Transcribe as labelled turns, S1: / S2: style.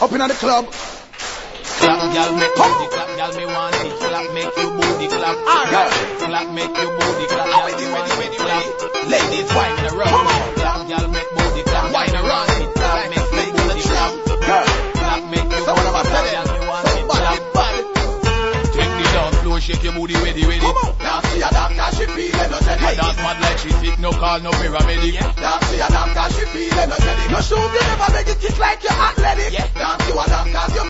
S1: Up in the club.
S2: Clap, girl, make booty clap, girl, me want it. Clap, make you booty clap. Alright. Clap, make you booty clap, girl, me want it. Clap, ladies wine around. Clap, girl, make booty clap, wine around it. Clap, make you booty clap. Clap, make you booty clap, girl, me want it. Clap, take the dance floor, shake your booty, ready.
S1: Now see a damn cause she feel energetic.
S2: I dance mad like she sick, no call, no paramedic.
S1: Now see a damn cause she feel energetic. No shoes, you never make it kick like you're athletic. Dance you a damn cause you